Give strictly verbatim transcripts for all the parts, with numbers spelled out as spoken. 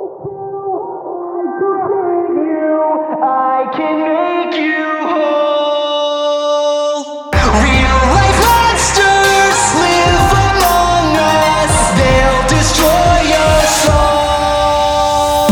I can make you whole. Real life monsters live among us. They'll destroy your soul.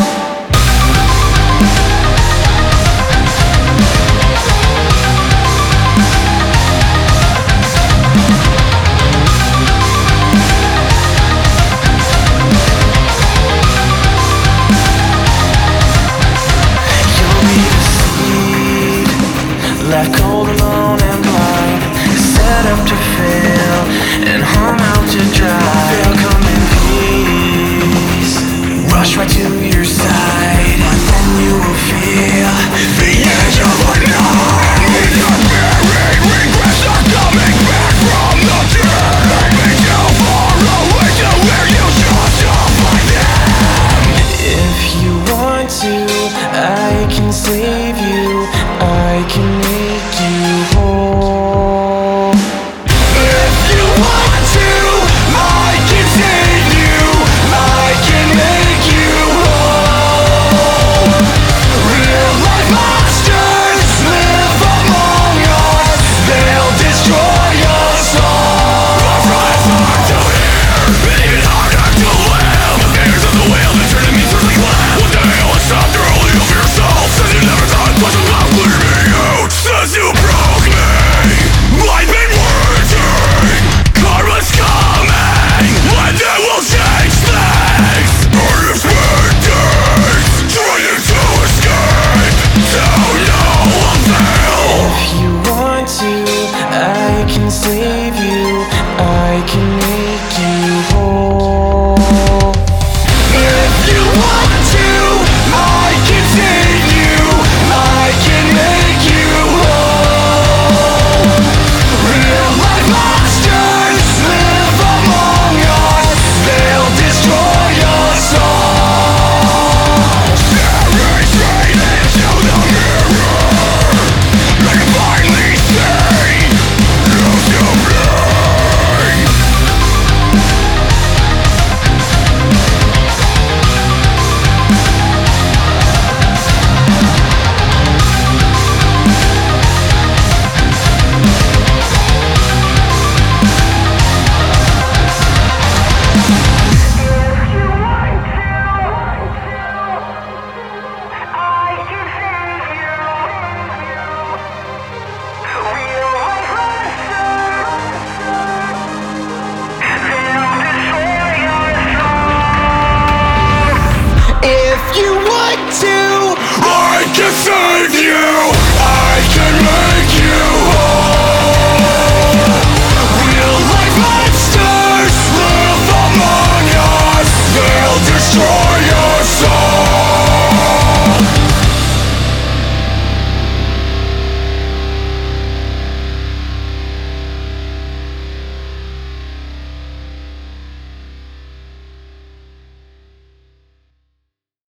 Left cold, alone and blind, set up to fail and hung out to dry. They'll come in peace, rush right to your side, but then you will feel the edge of a knife. Your buried regrets are coming back from the dead. They've been too far away to where you should still find them. If you want to, I can save you. I can make you whole. If you want to, I can save you. I can make you whole. Real life monsters live among us. They'll destroy your soul. Our lives are to hear, making it harder to live. The fingers of the wheel, they're turning me through the glass. What the hell is up? They're only over yourself. Says you never thought it was about clear me out. Says you broke me. I've been waiting. Karma's coming, and it will change things. Are you spending, trying to escape? To no avail. If you want to, I can save you. I can make you whole. If you want to, I can save you. I can make you whole. Real life monsters live among us. They'll destroy your soul. Staring straight into the mirror, they can finally see who's to blame. If you want to, I can save you.